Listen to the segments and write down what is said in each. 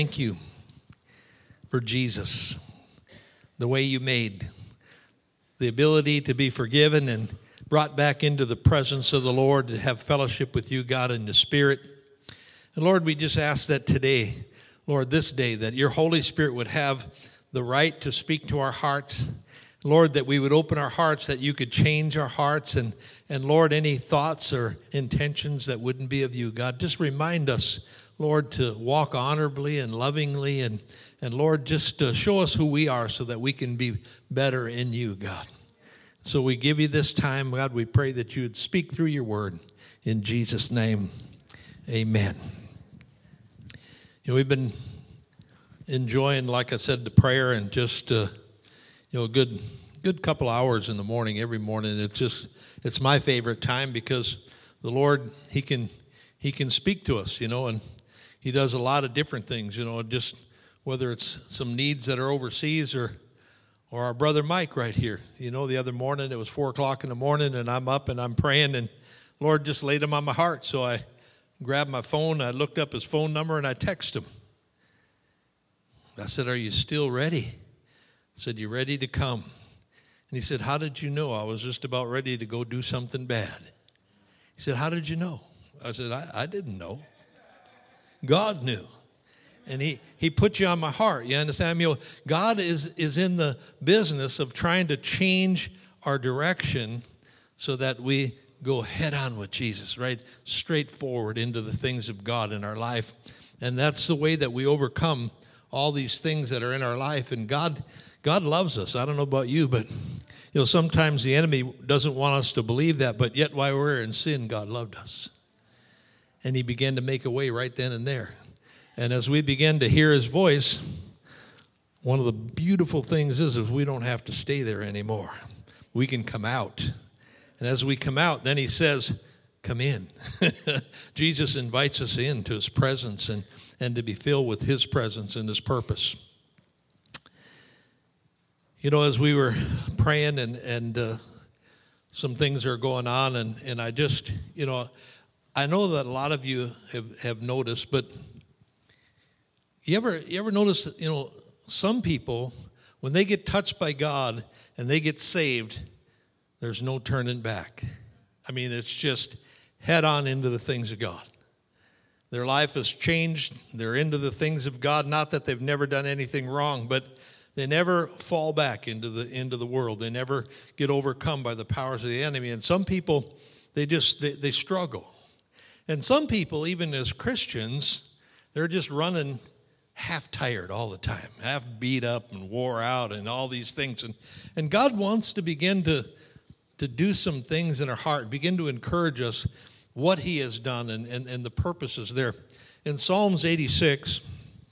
Thank you for Jesus, the way you made, the ability to be forgiven and brought back into the presence of the Lord, to have fellowship with you, God, in the Spirit. And Lord, we just ask that today, Lord, this day, that your Holy Spirit would have the right to speak to our hearts. Lord, that we would open our hearts, that you could change our hearts. And Lord, any thoughts or intentions that wouldn't be of you, God, just remind us, Lord, to walk honorably and lovingly. And Lord, just show us who we are so that we can be better in you, God. So we give you this time, God. We pray that you would speak through your word. In Jesus' name, amen. We've been enjoying, like I said, the prayer and just, a good couple hours in the morning, every morning. It's my favorite time because the Lord, He can speak to us, and He does a lot of different things, just whether it's some needs that are overseas or our brother Mike right here. The other morning, it was 4 o'clock in the morning, and I'm up and I'm praying, and Lord just laid him on my heart. So I grabbed my phone, I looked up his phone number, and I texted him. I said, "Are you still ready?" I said, "You ready to come?" And he said, "How did you know? I was just about ready to go do something bad." He said, "How did you know?" I said, I didn't know. God knew. And he put you on my heart. You understand? God is in the business of trying to change our direction so that we go head on with Jesus, right? Straight forward into the things of God in our life. And that's the way that we overcome all these things that are in our life. And God loves us. I don't know about you, but sometimes the enemy doesn't want us to believe that, but yet while we're in sin, God loved us. And he began to make a way right then and there. And as we begin to hear his voice, one of the beautiful things is we don't have to stay there anymore. We can come out. And as we come out, then he says, "Come in." Jesus invites us into his presence and to be filled with his presence and his purpose. As we were praying and some things are going on, and I just, I know that a lot of you have noticed, but you ever notice that, some people, when they get touched by God and they get saved, there's no turning back. I mean, it's just head on into the things of God. Their life has changed. They're into the things of God. Not that they've never done anything wrong, but they never fall back into the world. They never get overcome by the powers of the enemy. And some people, they struggle. And some people, even as Christians, they're just running half tired all the time, half beat up and wore out and all these things. And God wants to begin to do some things in our heart, begin to encourage us what he has done and the purposes there. In Psalms 86,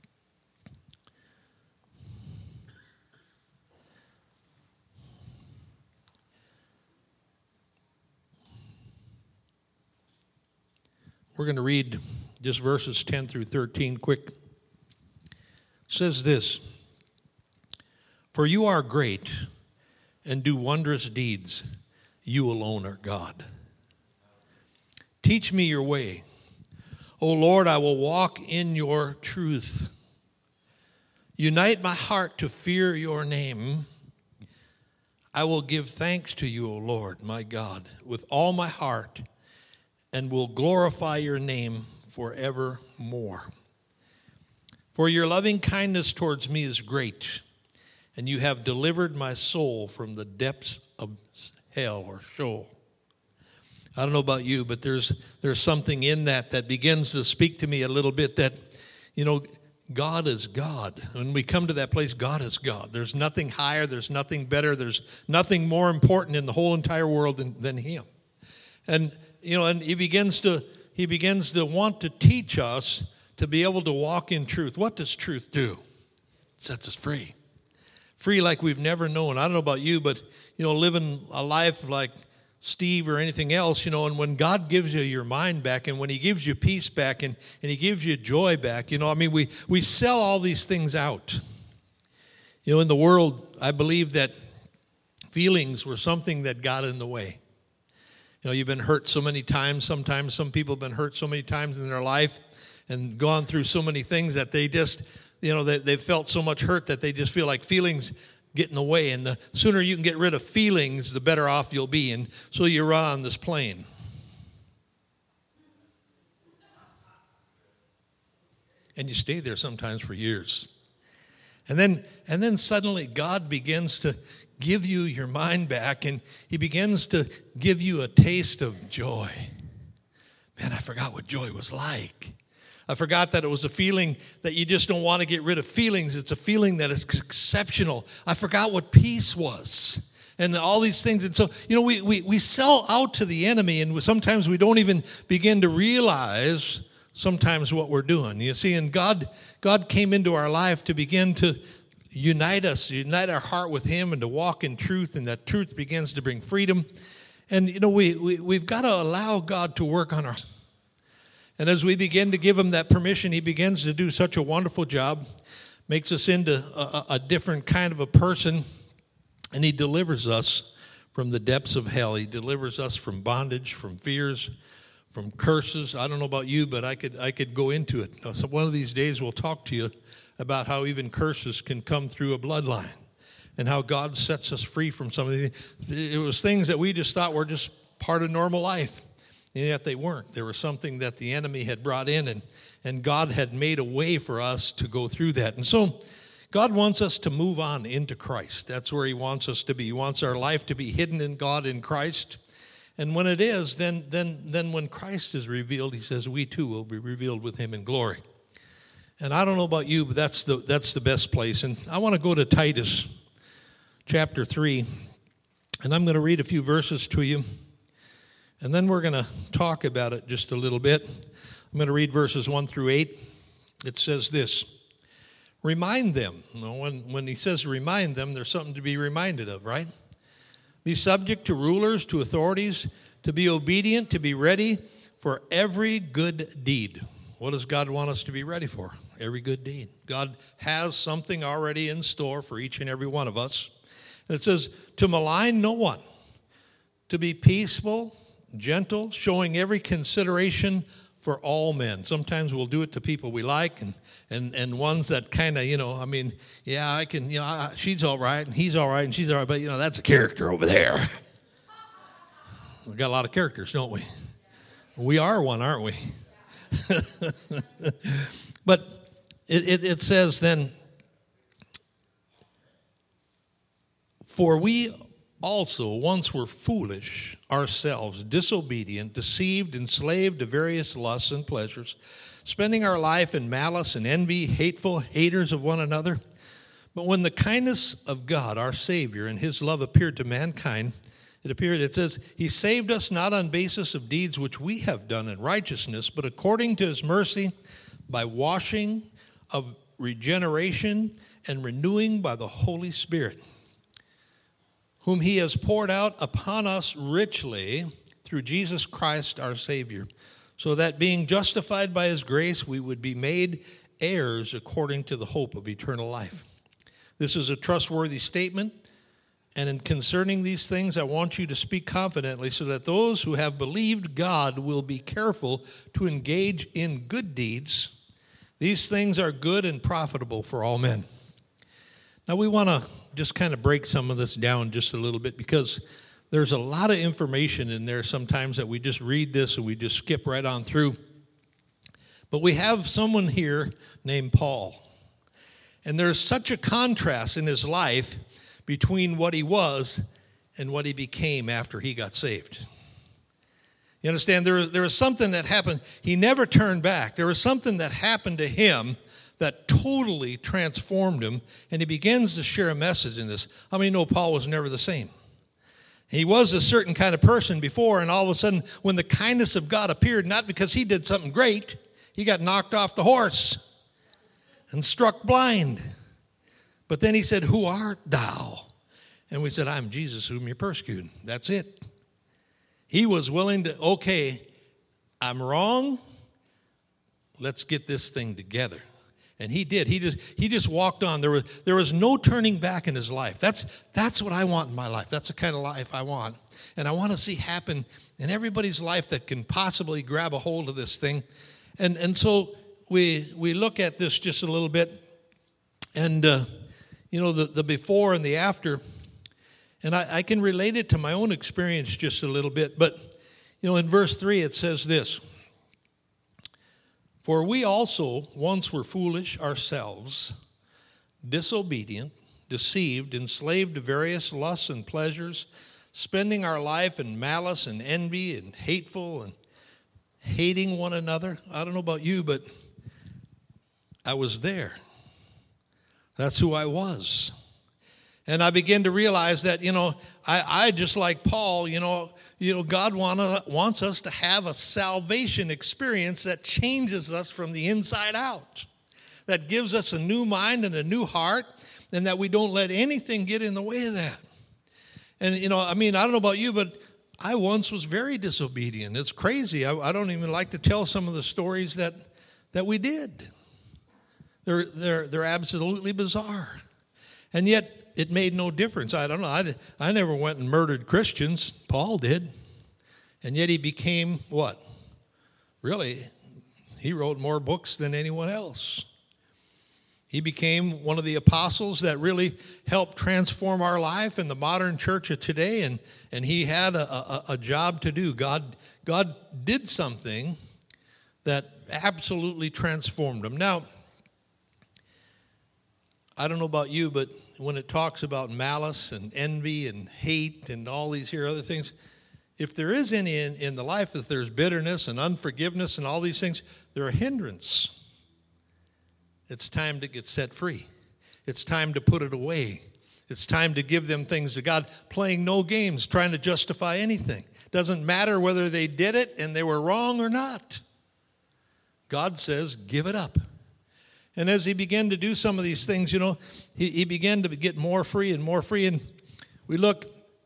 we're going to read just verses 10 through 13 quick. It says this: "For you are great and do wondrous deeds. You alone are God. Teach me your way. O Lord, I will walk in your truth. Unite my heart to fear your name. I will give thanks to you, O Lord, my God, with all my heart, and will glorify your name forevermore. For your loving kindness towards me is great, and you have delivered my soul from the depths of hell or Sheol." I don't know about you, but there's something in that begins to speak to me a little bit that, God is God. When we come to that place, God is God. There's nothing higher, there's nothing better, there's nothing more important in the whole entire world than him. And and he begins to want to teach us to be able to walk in truth. What does truth do? It sets us free. Free like we've never known. I don't know about you, but, living a life like Steve or anything else, and when God gives you your mind back, and when he gives you peace back, and he gives you joy back, we sell all these things out. In the world, I believe that feelings were something that got in the way. You've been hurt so many times. Sometimes some people have been hurt so many times in their life. and gone through so many things that they just, they've felt so much hurt that they just feel like feelings get in the way. And the sooner you can get rid of feelings, the better off you'll be. And so you run on this plane. And you stay there sometimes for years. And then suddenly God begins to give you your mind back, and he begins to give you a taste of joy. Man, I forgot what joy was like. I forgot that it was a feeling that you just don't want to get rid of feelings. It's a feeling that is exceptional. I forgot what peace was and all these things. And so, we sell out to the enemy, and sometimes we don't even begin to realize sometimes what we're doing. You see, and God came into our life to begin to unite us, unite our heart with him, and to walk in truth, and that truth begins to bring freedom. And, we've got to allow God to work on us. And as we begin to give him that permission, he begins to do such a wonderful job, makes us into a different kind of a person, and he delivers us from the depths of hell. He delivers us from bondage, from fears, from curses. I don't know about you, but I could go into it. So one of these days we'll talk to you about how even curses can come through a bloodline and how God sets us free from some of the. It was things that we just thought were just part of normal life, and yet they weren't. There was something that the enemy had brought in, and God had made a way for us to go through that. And so God wants us to move on into Christ. That's where he wants us to be. He wants our life to be hidden in God in Christ. And when it is, then when Christ is revealed, he says we too will be revealed with him in glory. And I don't know about you, but that's the best place. And I want to go to Titus chapter 3, and I'm going to read a few verses to you, and then we're going to talk about it just a little bit. I'm going to read verses 1 through 8. It says this: remind them. When he says remind them, there's something to be reminded of, right? Be subject to rulers, to authorities, to be obedient, to be ready for every good deed. What does God want us to be ready for? Every good deed. God has something already in store for each and every one of us. And it says, to malign no one, to be peaceful, gentle, showing every consideration for all men. Sometimes we'll do it to people we like, and ones that kind of, I can, she's all right, and he's all right, and she's all right, but, that's a character over there. We've got a lot of characters, don't we? We are one, aren't we? But it says then, for we also once were foolish ourselves, disobedient, deceived, enslaved to various lusts and pleasures, spending our life in malice and envy, hateful, haters of one another. But when the kindness of God, our Savior, and his love appeared to mankind, it says, he saved us not on basis of deeds which we have done in righteousness, but according to his mercy, by washing of regeneration and renewing by the Holy Spirit, whom he has poured out upon us richly through Jesus Christ our Savior, so that being justified by his grace, we would be made heirs according to the hope of eternal life. This is a trustworthy statement, and in concerning these things, I want you to speak confidently, so that those who have believed God will be careful to engage in good deeds. These things are good and profitable for all men. Now we want to just kind of break some of this down just a little bit, because there's a lot of information in there sometimes that we just read this and we just skip right on through. But we have someone here named Paul. And there's such a contrast in his life between what he was and what he became after he got saved. You understand? There was something that happened. He never turned back. There was something that happened to him that totally transformed him, and he begins to share a message in this. How many know Paul was never the same? He was a certain kind of person before, and all of a sudden, when the kindness of God appeared, not because he did something great, he got knocked off the horse and struck blind. But then he said, who art thou? And we said, I'm Jesus whom you're persecuting. That's it. He was willing to, okay, I'm wrong. Let's get this thing together. And he did. He just walked on. There was no turning back in his life. That's what I want in my life. That's the kind of life I want. And I want to see happen in everybody's life that can possibly grab a hold of this thing. And so we look at this just a little bit, and the before and the after, and I can relate it to my own experience just a little bit. But in verse 3 it says this: "For we also once were foolish ourselves, disobedient, deceived, enslaved to various lusts and pleasures, spending our life in malice and envy and hateful and hating one another." I don't know about you, but I was there. That's who I was. And I began to realize that, I just like Paul, God wants us to have a salvation experience that changes us from the inside out, that gives us a new mind and a new heart, and that we don't let anything get in the way of that. And, I don't know about you, but I once was very disobedient. It's crazy. I don't even like to tell some of the stories that we did. They're absolutely bizarre. And yet, it made no difference. I don't know. I never went and murdered Christians. Paul did. And yet he became what? Really, he wrote more books than anyone else. He became one of the apostles that really helped transform our life in the modern church of today, and he had a job to do. God did something that absolutely transformed him. Now, I don't know about you, but when it talks about malice and envy and hate and all these here other things, if there is any in the life, if there's bitterness and unforgiveness and all these things, they're a hindrance. It's time to get set free. It's time to put it away. It's time to give them things to God, playing no games, trying to justify anything. Doesn't matter whether they did it and they were wrong or not. God says, give it up. And as he began to do some of these things, he began to get more free and more free. And we look,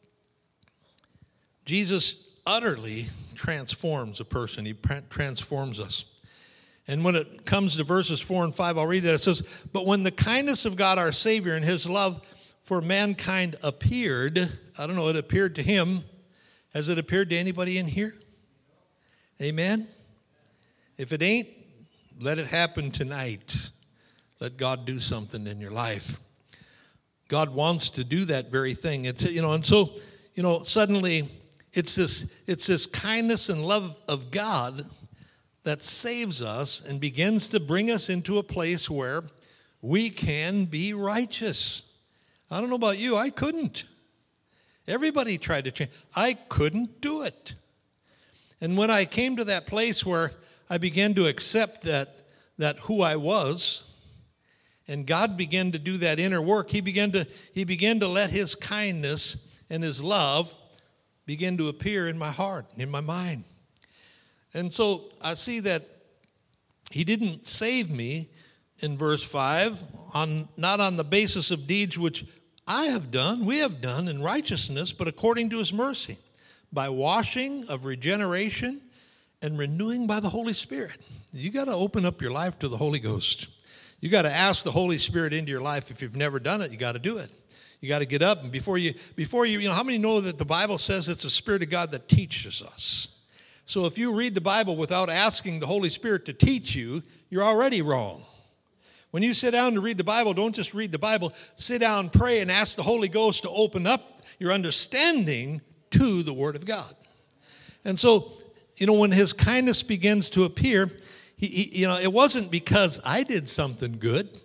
Jesus utterly transforms a person. He transforms us. And when it comes to verses 4 and 5, I'll read that. It says, "But when the kindness of God our Savior and his love for mankind appeared," I don't know, it appeared to him. Has it appeared to anybody in here? Amen? If it ain't, let it happen tonight. Let God do something in your life. God wants to do that very thing. It's and so suddenly it's this kindness and love of God that saves us and begins to bring us into a place where we can be righteous. I don't know about you, I couldn't. Everybody tried to change. I couldn't do it. And when I came to that place where I began to accept that who I was, and God began to do that inner work, he began to let his kindness and his love begin to appear in my heart, in my mind. And so I see that he didn't save me in verse 5, not on the basis of deeds which we have done in righteousness, but according to his mercy, by washing of regeneration and renewing by the Holy Spirit. You got to open up your life to the Holy Ghost. You got to ask the Holy Spirit into your life. If you've never done it, you got to do it. You got to get up, and before you, how many know that the Bible says it's the Spirit of God that teaches us? So if you read the Bible without asking the Holy Spirit to teach you, you're already wrong. When you sit down to read the Bible, don't just read the Bible. Sit down, pray, and ask the Holy Ghost to open up your understanding to the Word of God. And so, when his kindness begins to appear, it wasn't because I did something good.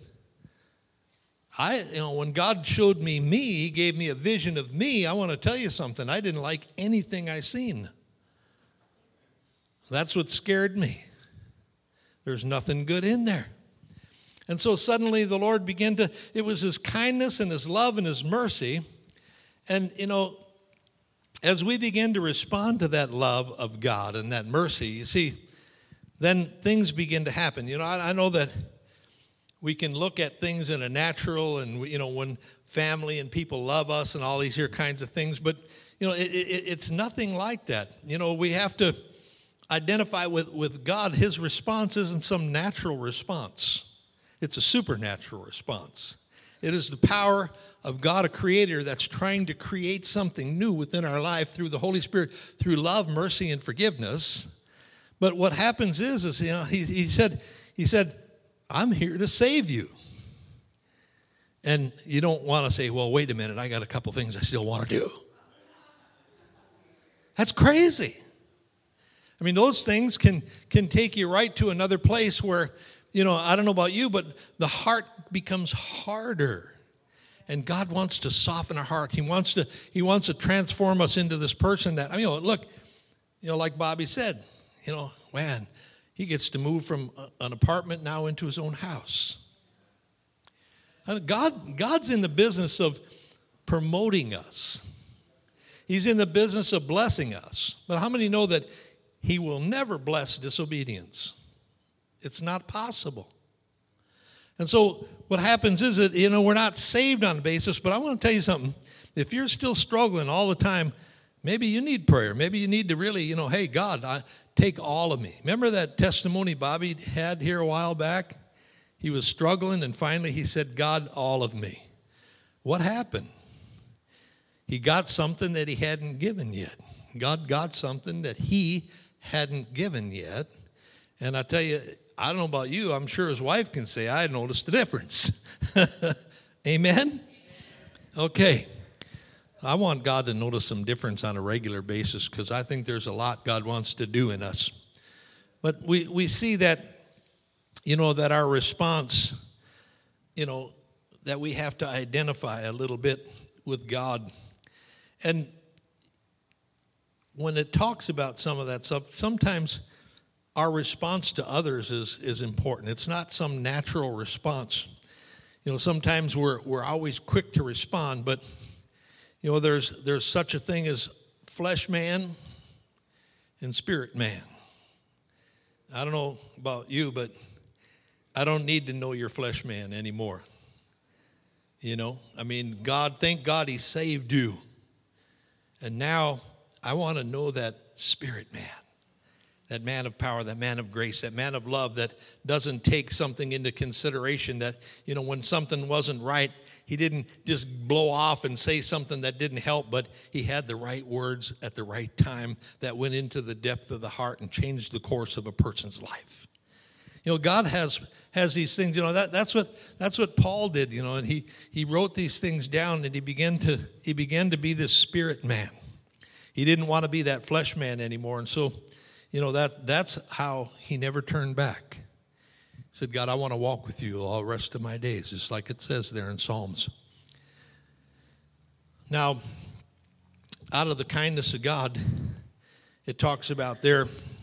When God showed me, he gave me a vision of me. I want to tell you something. I didn't like anything I seen. That's what scared me. There's nothing good in there. And so suddenly the Lord it was his kindness and his love and his mercy. And, as we begin to respond to that love of God and that mercy, you see, then things begin to happen. I know that we can look at things in a natural and, when family and people love us and all these here kinds of things, but, it's nothing like that. We have to identify with God. His response isn't some natural response. It's a supernatural response. It is the power of God, a creator, that's trying to create something new within our life through the Holy Spirit, through love, mercy, and forgiveness. But what happens is he said, He said, I'm here to save you. And you don't want to say, well, wait a minute, I got a couple things I still want to do. That's crazy. I mean, those things can take you right to another place where, I don't know about you, but the heart becomes harder. And God wants to soften our heart. He wants to transform us into this person that, look, like Bobby said, man, he gets to move from an apartment now into his own house. And God's in the business of promoting us. He's in the business of blessing us. But how many know that he will never bless disobedience? It's not possible. And so what happens is that, we're not saved on the basis, but I want to tell you something. If you're still struggling all the time, maybe you need prayer. Maybe you need to really, hey, God, take all of me. Remember that testimony Bobby had here a while back? He was struggling, and finally he said, God, all of me. What happened? He got something that he hadn't given yet. God got something that he hadn't given yet. And I tell you, I don't know about you, I'm sure his wife can say, I noticed the difference. Amen? Okay. I want God to notice some difference on a regular basis because I think there's a lot God wants to do in us. But we see that, that our response, that we have to identify a little bit with God. And when it talks about some of that stuff, sometimes our response to others is important. It's not some natural response. Sometimes we're always quick to respond, but there's such a thing as flesh man and spirit man. I don't know about you, but I don't need to know your flesh man anymore. Thank God he saved you. And now I want to know that spirit man. That man of power, that man of grace, that man of love that doesn't take something into consideration, that, when something wasn't right, he didn't just blow off and say something that didn't help, but he had the right words at the right time that went into the depth of the heart and changed the course of a person's life. God has these things, that's what Paul did, and he wrote these things down, and he began to be this spirit man. He didn't want to be that flesh man anymore, and so that's how he never turned back. He said, God, I want to walk with you all the rest of my days, just like it says there in Psalms. Now, out of the kindness of God, it talks about there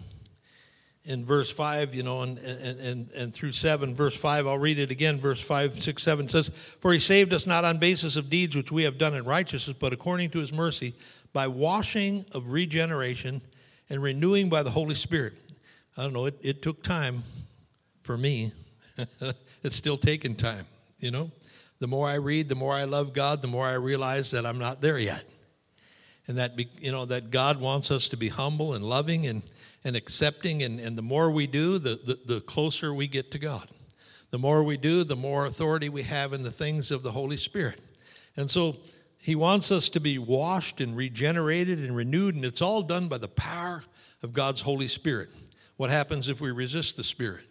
in verse 5, and through 7, verse 5, I'll read it again, verse 5, 6, 7 says, For he saved us not on basis of deeds which we have done in righteousness, but according to his mercy, by washing of regeneration and renewing by the Holy Spirit. I don't know, it took time for me. It's still taking time, The more I read, the more I love God, the more I realize that I'm not there yet. And that, that God wants us to be humble and loving and accepting, and the more we do, the closer we get to God. The more we do, the more authority we have in the things of the Holy Spirit. And so he wants us to be washed and regenerated and renewed, and it's all done by the power of God's Holy Spirit. What happens if we resist the Spirit?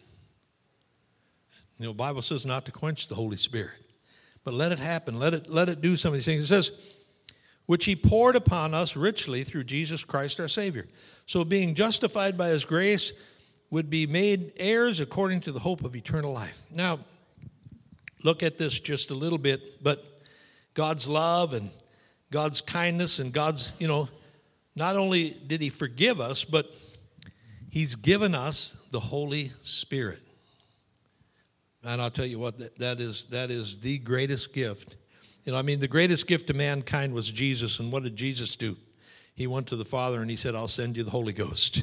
The Bible says not to quench the Holy Spirit, but let it happen. Let it do some of these things. It says, which he poured upon us richly through Jesus Christ our Savior. So being justified by his grace would be made heirs according to the hope of eternal life. Now, look at this just a little bit, but God's love and God's kindness and God's, not only did he forgive us, but he's given us the Holy Spirit. And I'll tell you what, that is the greatest gift. The greatest gift to mankind was Jesus. And what did Jesus do? He went to the Father and he said, I'll send you the Holy Ghost.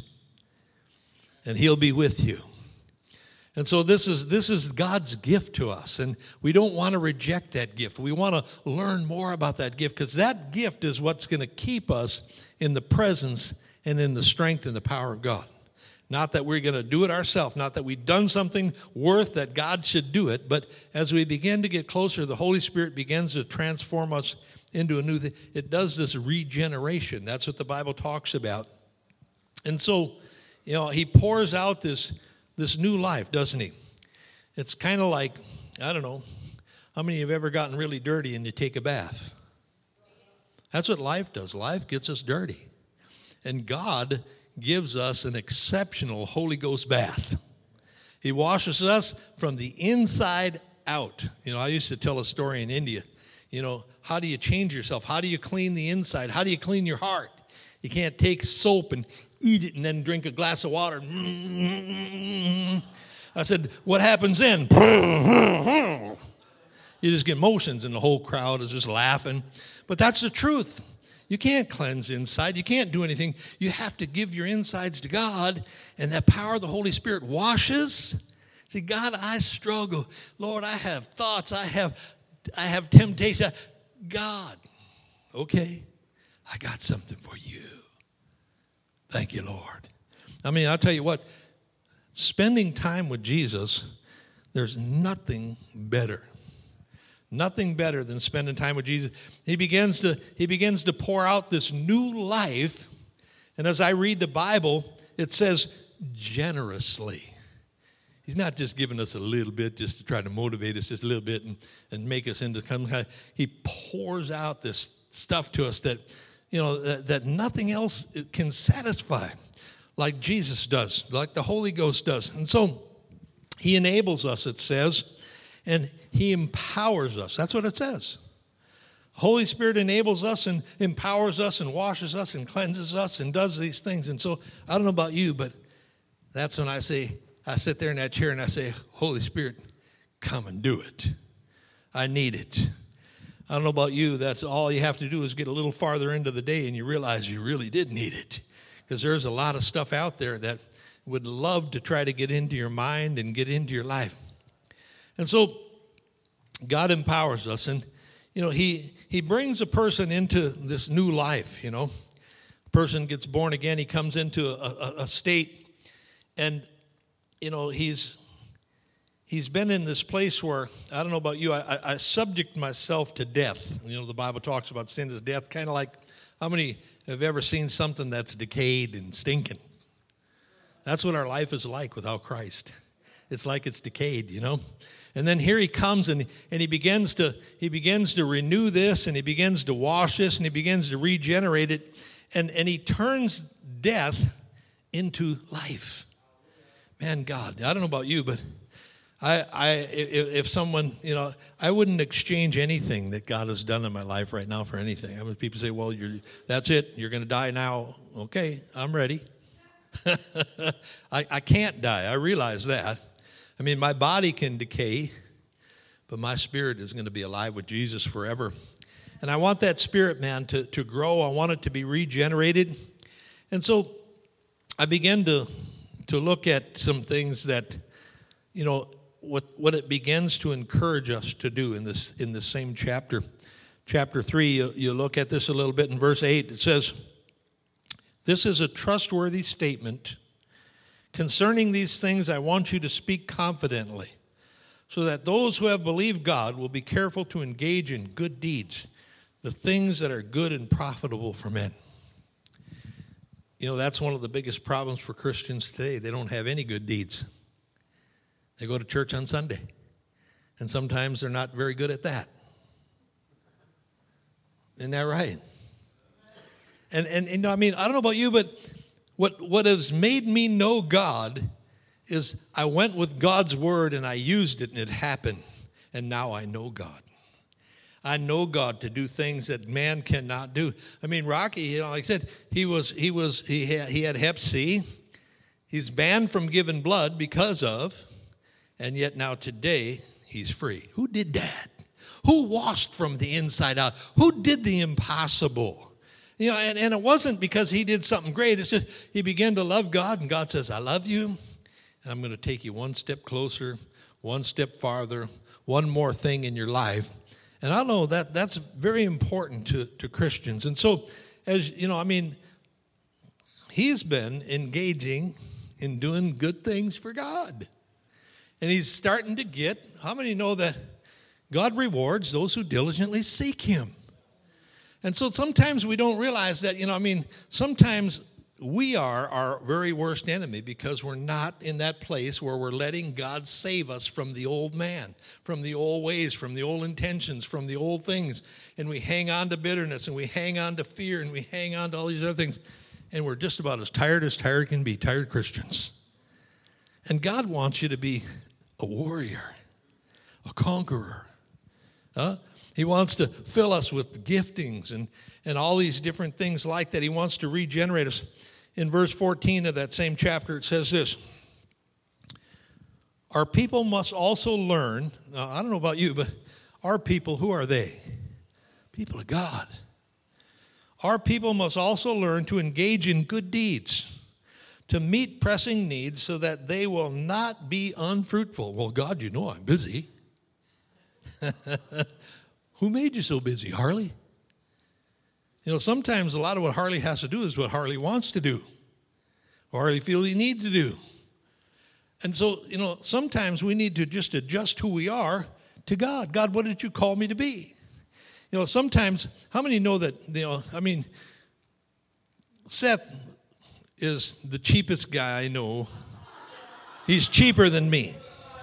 And he'll be with you. And so this is God's gift to us, and we don't want to reject that gift. We want to learn more about that gift, because that gift is what's going to keep us in the presence and in the strength and the power of God. Not that we're going to do it ourselves, not that we've done something worth that God should do it, but as we begin to get closer, the Holy Spirit begins to transform us into a new thing. It does this regeneration. That's what the Bible talks about. And so, he pours out this new life, doesn't he? It's kind of like, I don't know, how many of you have ever gotten really dirty and you take a bath? That's what life does. Life gets us dirty. And God gives us an exceptional Holy Ghost bath. He washes us from the inside out. I used to tell a story in India. How do you change yourself? How do you clean the inside? How do you clean your heart? You can't take soap and eat it and then drink a glass of water. I said, what happens then? You just get motions and the whole crowd is just laughing. But that's the truth. You can't cleanse inside. You can't do anything. You have to give your insides to God, and that power of the Holy Spirit washes. See, God, I struggle. Lord, I have thoughts. I have temptation. God, okay, I got something for you. Thank you, Lord. I'll tell you what, spending time with Jesus, there's nothing better. Nothing better than spending time with Jesus. He begins to pour out this new life. And as I read the Bible, it says generously. He's not just giving us a little bit just to try to motivate us just a little bit and make us into some kind. He pours out this stuff to us that, that nothing else can satisfy like Jesus does, like the Holy Ghost does. And so he enables us, it says, and he empowers us. That's what it says. Holy Spirit enables us and empowers us and washes us and cleanses us and does these things. And so I don't know about you, but that's when I sit there in that chair and I say, Holy Spirit, come and do it. I need it. I don't know about you. That's all you have to do is get a little farther into the day and you realize you really did need it. Because there's a lot of stuff out there that would love to try to get into your mind and get into your life. And so God empowers us, and he brings a person into this new life. A person gets born again, he comes into a state, and he's been in this place where, I don't know about you, I subject myself to death. The Bible talks about sin as death, kind of like, how many have ever seen something that's decayed and stinking? That's what our life is like without Christ. It's like it's decayed, And then here he comes and he begins to renew this, and he begins to wash this, and he begins to regenerate it, and he turns death into life. Man, God, I don't know about you, but if someone, I wouldn't exchange anything that God has done in my life right now for anything. People say, well, that's it, you're going to die now. Okay, I'm ready. I can't die. I realize that. My body can decay, but my spirit is going to be alive with Jesus forever. And I want that spirit, man, to grow. I want it to be regenerated. And so I began to look at some things that, what it begins to encourage us to do in this same chapter. Chapter 3, you look at this a little bit in verse 8. It says, "This is a trustworthy statement. Concerning these things, I want you to speak confidently, so that those who have believed God will be careful to engage in good deeds, the things that are good and profitable for men." That's one of the biggest problems for Christians today. They don't have any good deeds. They go to church on Sunday, and sometimes they're not very good at that. Isn't that right? And I don't know about you, but what has made me know God is I went with God's word and I used it and it happened. And now I know God. I know God to do things that man cannot do. Rocky, like I said, he had Hep C. He's banned from giving blood because of, and yet now today he's free. Who did that? Who washed from the inside out? Who did the impossible? And it wasn't because he did something great. It's just he began to love God, and God says, I love you, and I'm going to take you one step closer, one step farther, one more thing in your life. And I know that's very important to Christians. And so, as he's been engaging in doing good things for God. And he's starting to get, how many know that God rewards those who diligently seek him? And so sometimes we don't realize that, sometimes we are our very worst enemy because we're not in that place where we're letting God save us from the old man, from the old ways, from the old intentions, from the old things. And we hang on to bitterness, and we hang on to fear, and we hang on to all these other things. And we're just about as tired can be, tired Christians. And God wants you to be a warrior, a conqueror. He wants to fill us with giftings and all these different things like that. He wants to regenerate us. In verse 14 of that same chapter, it says this: our people must also learn. Now, I don't know about you, but our people, who are they? People of God. Our people must also learn to engage in good deeds, to meet pressing needs so that they will not be unfruitful. Well, God, you know I'm busy. Who made you so busy, Harley? You know, sometimes a lot of what Harley has to do is what Harley wants to do, or Harley feels he needs to do. And so, you know, sometimes we need to just adjust who we are to God. God, what did you call me to be? You know, sometimes, how many know that, you know, I mean, Seth is the cheapest guy I know. He's cheaper than me.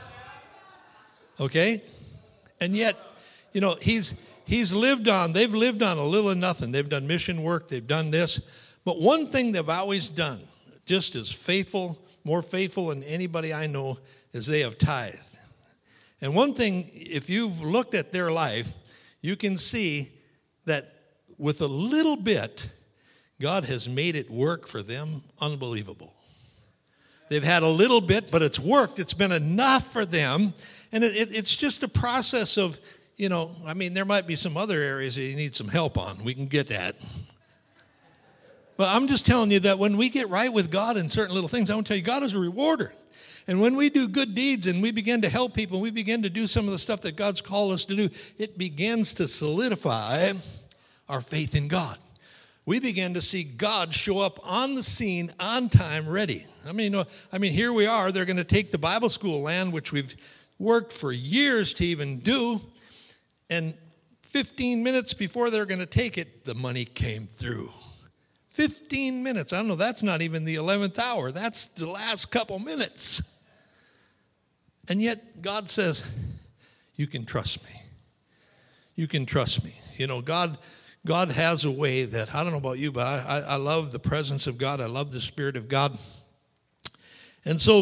Okay? And yet, you know, they've lived on a little of nothing. They've done mission work, they've done this. But one thing they've always done, just as faithful, more faithful than anybody I know, is they have tithed. And one thing, if you've looked at their life, you can see that with a little bit, God has made it work for them unbelievable. They've had a little bit, but it's worked. It's been enough for them. And it's just a process of, you know, I mean, there might be some other areas that you need some help on. We can get that. But I'm just telling you that when we get right with God in certain little things, I want to tell you, God is a rewarder. And when we do good deeds and we begin to help people, we begin to do some of the stuff that God's called us to do, it begins to solidify our faith in God. We begin to see God show up on the scene, on time, ready. I mean, here we are. They're going to take the Bible school land, which we've worked for years to even do, and 15 minutes before they're going to take it, the money came through. 15 minutes. I don't know, that's not even the 11th hour. That's the last couple minutes. And yet God says, you can trust me. You can trust me. You know, God has a way that, I don't know about you, but I love the presence of God. I love the Spirit of God. And so,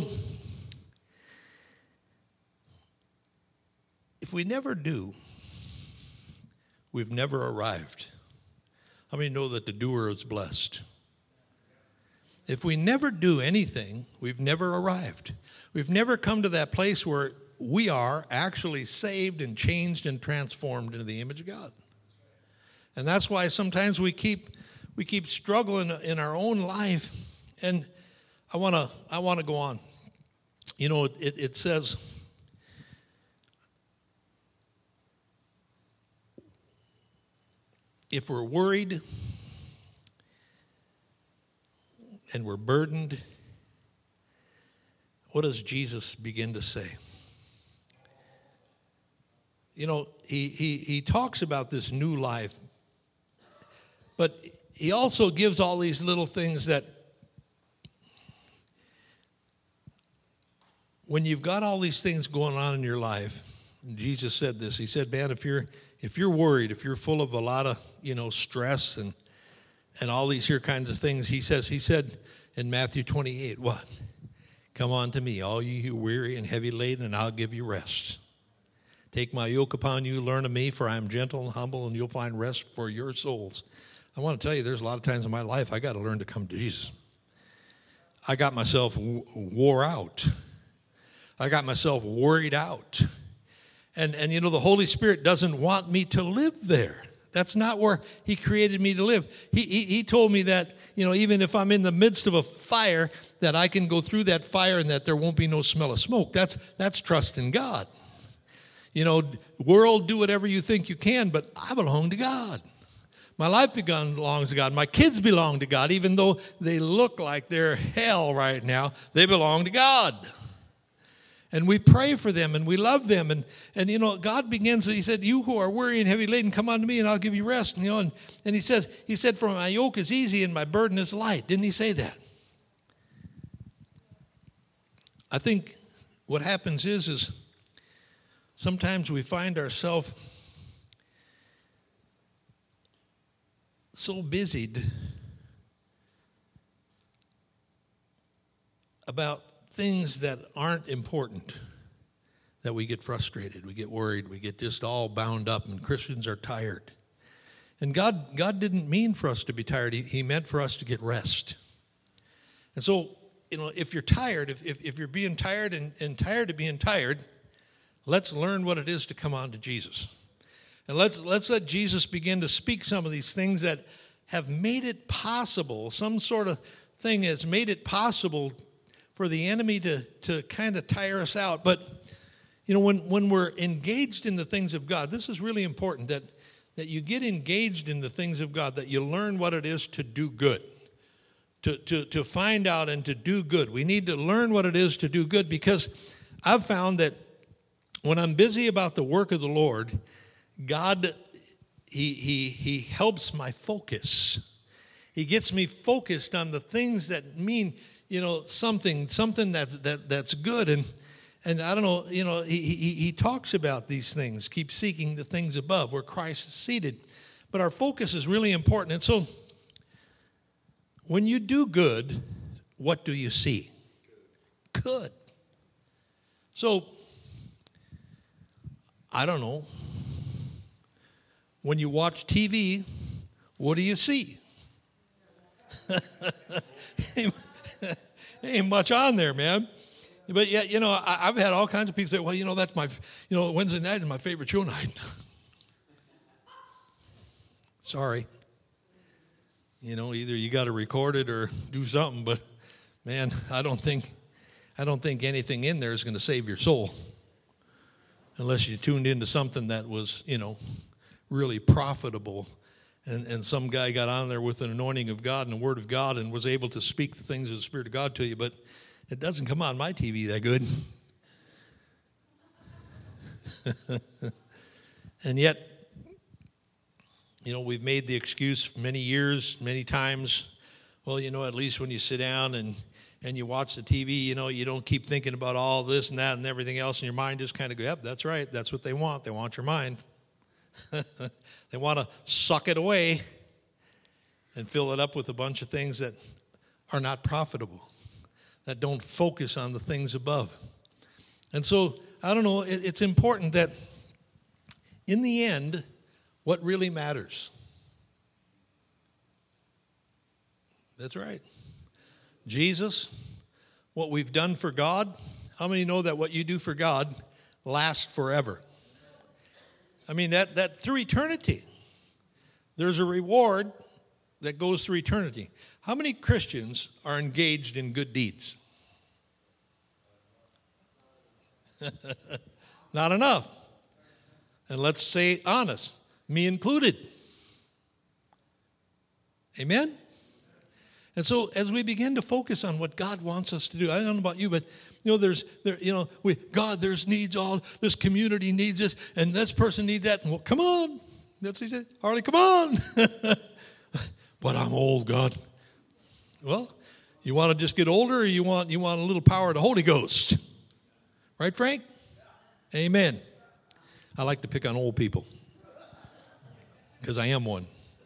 if we never do, we've never arrived. How many know that the doer is blessed? If we never do anything, we've never arrived. We've never come to that place where we are actually saved and changed and transformed into the image of God. And that's why sometimes we keep struggling in our own life. And I want to go on. You know, it says, if we're worried and we're burdened, what does Jesus begin to say? You know, he talks about this new life, but he also gives all these little things that when you've got all these things going on in your life, and Jesus said this, he said, man, if you're worried, if you're full of a lot of, you know, stress and all these here kinds of things, he said in Matthew 28, what? Come on to me, all you who are weary and heavy laden, and I'll give you rest. Take my yoke upon you, learn of me, for I am gentle and humble, and you'll find rest for your souls. I want to tell you, there's a lot of times in my life I got to learn to come to Jesus. I got myself wore out. I got myself worried out. And you know, the Holy Spirit doesn't want me to live there. That's not where he created me to live. He told me that, you know, even if I'm in the midst of a fire, that I can go through that fire and that there won't be no smell of smoke. That's trust in God. You know, world, do whatever you think you can, but I belong to God. My life belongs to God. My kids belong to God. Even though they look like they're hell right now, they belong to God. And we pray for them and we love them. And you know, God begins, he said, you who are weary and heavy laden, come unto me and I'll give you rest. And, you know, and he said, for my yoke is easy and my burden is light. Didn't he say that? I think what happens is sometimes we find ourselves so busied about things that aren't important that we get frustrated, we get worried, we get just all bound up, and Christians are tired. And God didn't mean for us to be tired. He meant for us to get rest. And so, you know, if you're tired, if you're being tired and tired of being tired, let's learn what it is to come on to Jesus. And let's let Jesus begin to speak some of these things that have made it possible, some sort of thing has made it possible for the enemy to kind of tire us out. But, you know, when we're engaged in the things of God, this is really important, that you get engaged in the things of God, that you learn what it is to do good, to find out and to do good. We need to learn what it is to do good, because I've found that when I'm busy about the work of the Lord, God, He helps my focus. He gets me focused on the things that mean, you know, something that's good. And I don't know, you know, he talks about these things. Keep seeking the things above where Christ is seated. But our focus is really important. And so when you do good, what do you see? Good. So, I don't know. When you watch TV, what do you see? Ain't much on there, man. But yeah, you know, I've had all kinds of people say, well, you know, that's my, you know, Wednesday night is my favorite show night. Sorry. You know, either you got to record it or do something, but man, I don't think anything in there is going to save your soul unless you tuned into something that was, you know, really profitable. And some guy got on there with an anointing of God and the Word of God and was able to speak the things of the Spirit of God to you, but it doesn't come on my TV that good. And yet, you know, we've made the excuse many years, many times, well, you know, at least when you sit down and you watch the TV, you know, you don't keep thinking about all this and that and everything else, and your mind just kind of goes, yep, that's right, that's what they want. They want your mind. They want to suck it away and fill it up with a bunch of things that are not profitable, that don't focus on the things above. And so, I don't know, it's important that in the end, what really matters? That's right. Jesus, what we've done for God. How many know that what you do for God lasts forever? I mean, that through eternity, there's a reward that goes through eternity. How many Christians are engaged in good deeds? Not enough. And let's say honest, me included. Amen? And so as we begin to focus on what God wants us to do, I don't know about you, but you know, God, there's needs, all this community needs this, and this person needs that. And well, come on. That's what he said. Harley, come on. But I'm old, God. Well, you want to just get older, or you want a little power of the Holy Ghost? Right, Frank? Amen. I like to pick on old people because I am one.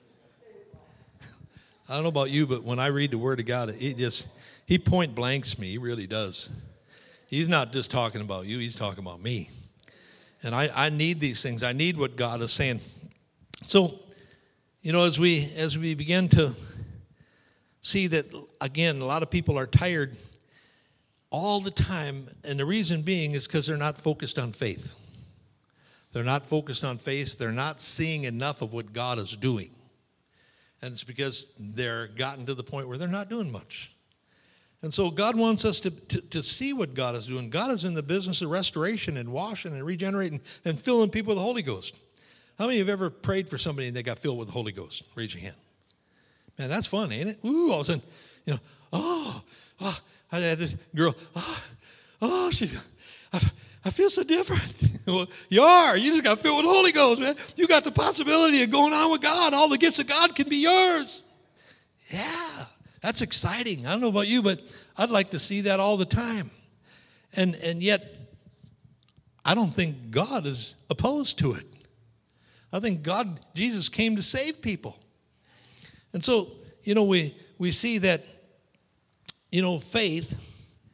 I don't know about you, but when I read the Word of God, he point blanks me. He really does. He's not just talking about you. He's talking about me. And I need these things. I need what God is saying. So, you know, as we begin to see that, again, a lot of people are tired all the time. And the reason being is because they're not focused on faith. They're not focused on faith. They're not seeing enough of what God is doing. And it's because they're gotten to the point where they're not doing much. And so God wants us to see what God is doing. God is in the business of restoration and washing and regenerating and filling people with the Holy Ghost. How many have ever prayed for somebody and they got filled with the Holy Ghost? Raise your hand. Man, that's fun, ain't it? Ooh, all of a sudden, you know, I had this girl, I feel so different. Well, you are. You just got filled with the Holy Ghost, man. You got the possibility of going on with God. All the gifts of God can be yours. Yeah, that's exciting. I don't know about you, but I'd like to see that all the time. And yet, I don't think God is opposed to it. I think Jesus came to save people. And so, we see that, faith,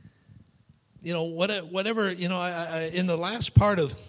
whatever, in the last part of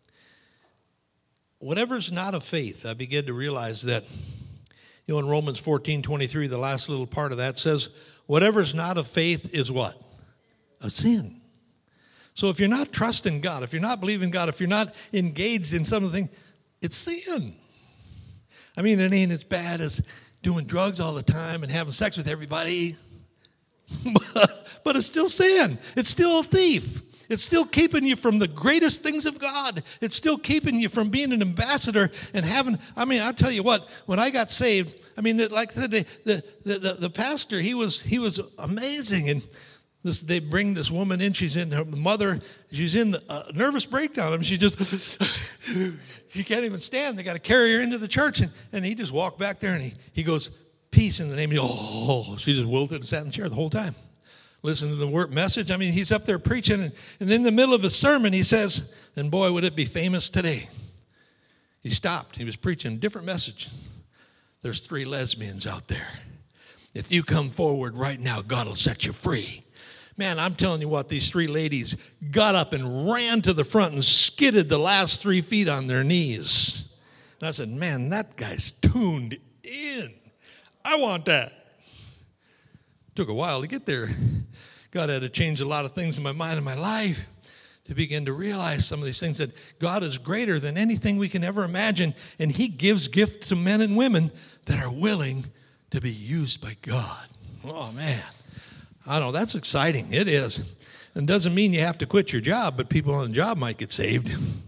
whatever's not of faith, I begin to realize that, in Romans 14:23, the last little part of that says, whatever's not of faith is what? A sin. So if you're not trusting God, if you're not believing God, if you're not engaged in something, it's sin. I mean, it ain't as bad as doing drugs all the time and having sex with everybody. But it's still sin. It's still a thief. It's still keeping you from the greatest things of God. It's still keeping you from being an ambassador and having, I'll tell you what, when I got saved, like I said, the pastor, he was amazing. And they bring this woman in. She's in her mother. She's in a nervous breakdown. She just, she can't even stand. They got to carry her into the church. And he just walked back there and he goes, peace in the name of, she just wilted and sat in the chair the whole time. Listen to the word message. He's up there preaching. And in the middle of his sermon, he says, and boy, would it be famous today. He stopped. He was preaching a different message. There's 3 lesbians out there. If you come forward right now, God will set you free. Man, I'm telling you what, these 3 ladies got up and ran to the front and skidded the last 3 feet on their knees. And I said, man, that guy's tuned in. I want that. Took a while to get there. God had to change a lot of things in my mind and my life to begin to realize some of these things, that God is greater than anything we can ever imagine, and he gives gifts to men and women that are willing to be used by God. Oh, man. I know, that's exciting. It is. And doesn't mean you have to quit your job, but people on the job might get saved.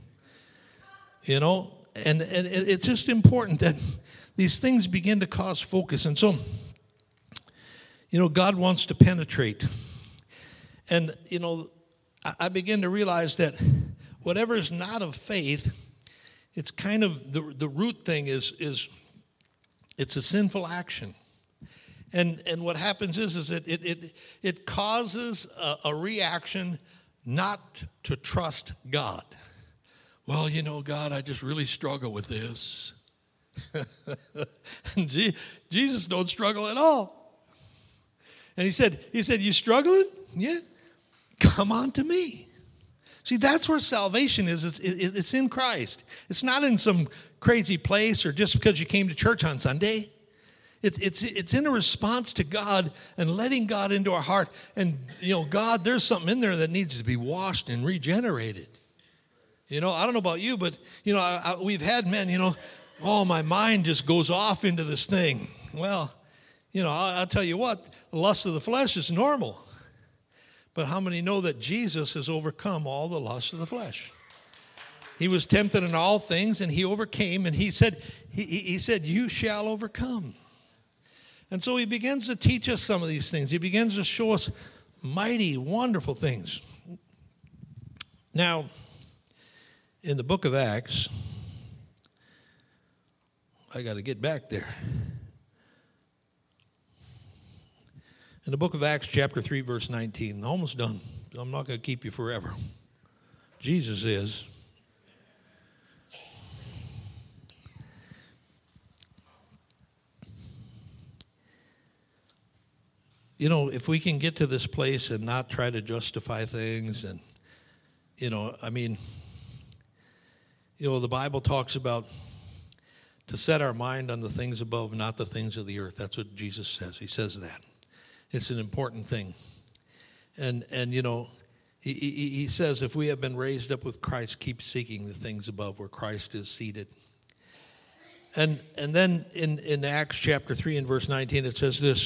And it's just important that these things begin to cause focus. And so, God wants to penetrate. And, I begin to realize that whatever is not of faith, it's kind of, the root thing is it's a sinful action. And what happens is that it causes a reaction not to trust God. Well, God, I just really struggle with this. And Jesus don't struggle at all. And he said, you struggling? Yeah. Come on to me. See, that's where salvation is. It's in Christ. It's not in some crazy place or just because you came to church on Sunday. It's in a response to God and letting God into our heart. And, God, there's something in there that needs to be washed and regenerated. I don't know about you, but, we've had men, my mind just goes off into this thing. Well, I'll tell you what, the lust of the flesh is normal. But how many know that Jesus has overcome all the lusts of the flesh? He was tempted in all things, and he overcame, and he said, you shall overcome. And so he begins to teach us some of these things. He begins to show us mighty, wonderful things. Now, in the book of Acts, I got to get back there. In the book of Acts, chapter 3, verse 19, almost done. I'm not going to keep you forever. Jesus is. If we can get to this place and not try to justify things, and, the Bible talks about to set our mind on the things above, not the things of the earth. That's what Jesus says. He says that. It's an important thing. And he says, if we have been raised up with Christ, keep seeking the things above where Christ is seated. And then in Acts chapter 3 and verse 19, it says this,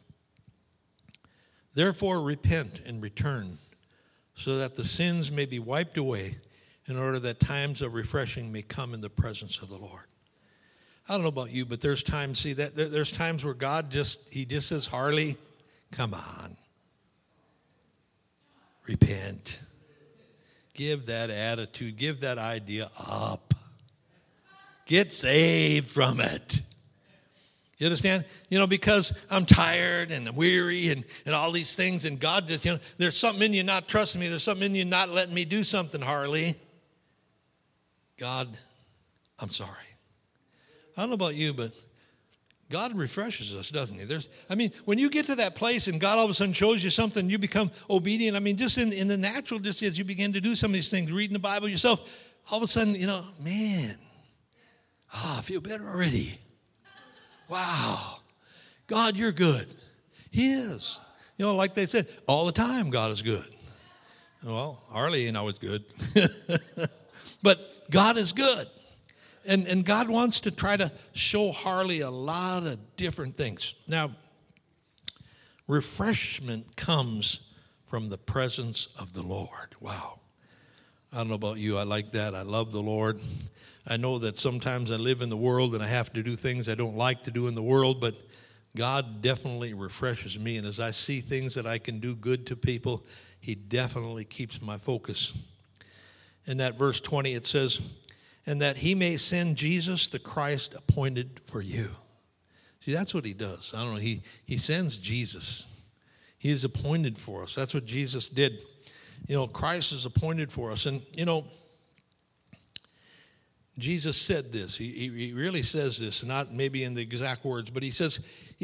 therefore repent and return, so that the sins may be wiped away, in order that times of refreshing may come in the presence of the Lord. I don't know about you, but there's times, there's times where God he just says, Harley, come on. Repent. give that attitude, give that idea up. Get saved from it. You understand? Because I'm tired and weary and all these things, and God just, there's something in you not trusting me. There's something in you not letting me do something, Harley. God, I'm sorry. I don't know about you, but God refreshes us, doesn't he? When you get to that place and God all of a sudden shows you something, you become obedient. Just in the natural, just as you begin to do some of these things, reading the Bible yourself, all of a sudden, man, I feel better already. Wow. God, you're good. He is. Like they said, all the time God is good. Well, Harley ain't always good. But God is good. And God wants to try to show Harley a lot of different things. Now, refreshment comes from the presence of the Lord. Wow. I don't know about you. I like that. I love the Lord. I know that sometimes I live in the world and I have to do things I don't like to do in the world, but God definitely refreshes me. And as I see things that I can do good to people, he definitely keeps my focus. In that verse 20, it says, and that he may send Jesus the Christ appointed for you. See, that's what he does. I don't know. He sends Jesus. He is appointed for us. That's what Jesus did. Christ is appointed for us. And, Jesus said this. He really says this, not maybe in the exact words, but he says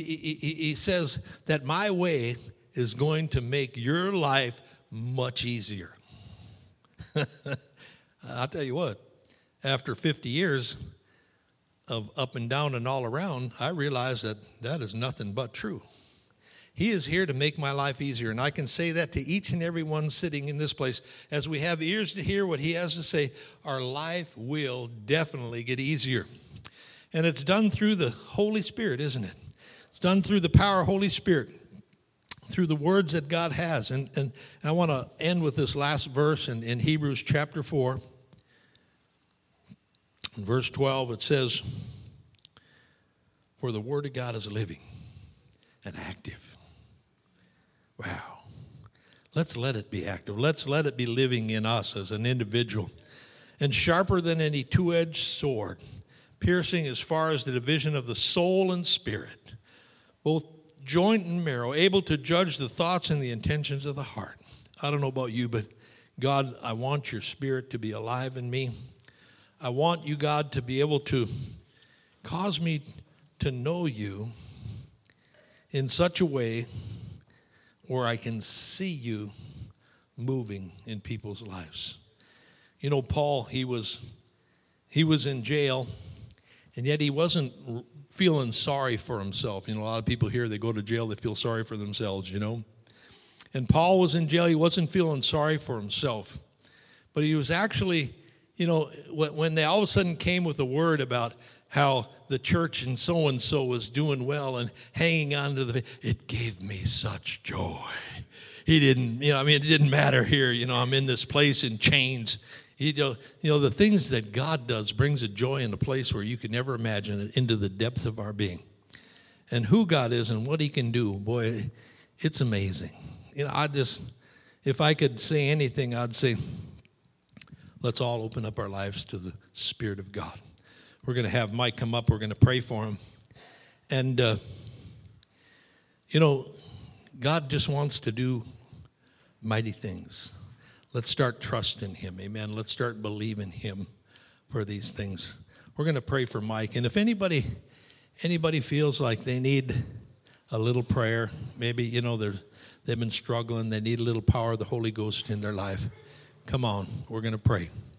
that my way is going to make your life much easier. I'll tell you what, after 50 years of up and down and all around, I realize that is nothing but true. He is here to make my life easier, and I can say that to each and every one sitting in this place. As we have ears to hear what he has to say, our life will definitely get easier. And it's done through the Holy Spirit, isn't it? It's done through the power of Holy Spirit, through the words that God has. And I want to end with this last verse in Hebrews chapter 4. In verse 12, it says, for the word of God is living and active. Wow. Let's let it be active. Let's let it be living in us as an individual. And sharper than any two-edged sword, piercing as far as the division of the soul and spirit, both joint and marrow, able to judge the thoughts and the intentions of the heart. I don't know about you, but God, I want your spirit to be alive in me. I want you, God, to be able to cause me to know you in such a way where I can see you moving in people's lives. Paul, he was in jail, and yet he wasn't feeling sorry for himself. A lot of people here, they go to jail, they feel sorry for themselves, And Paul was in jail, he wasn't feeling sorry for himself. But he was actually, when they all of a sudden came with a word about how the church and so was doing well and hanging on to it gave me such joy. He didn't, it didn't matter here, I'm in this place in chains. The things that God does brings a joy in a place where you can never imagine it, into the depths of our being. And who God is and what he can do, boy, it's amazing. If I could say anything, I'd say, let's all open up our lives to the Spirit of God. We're going to have Mike come up. We're going to pray for him. And, God just wants to do mighty things. Let's start trusting him. Amen. Let's start believing him for these things. We're going to pray for Mike. And if anybody feels like they need a little prayer, maybe, they've been struggling, they need a little power of the Holy Ghost in their life, come on, we're going to pray.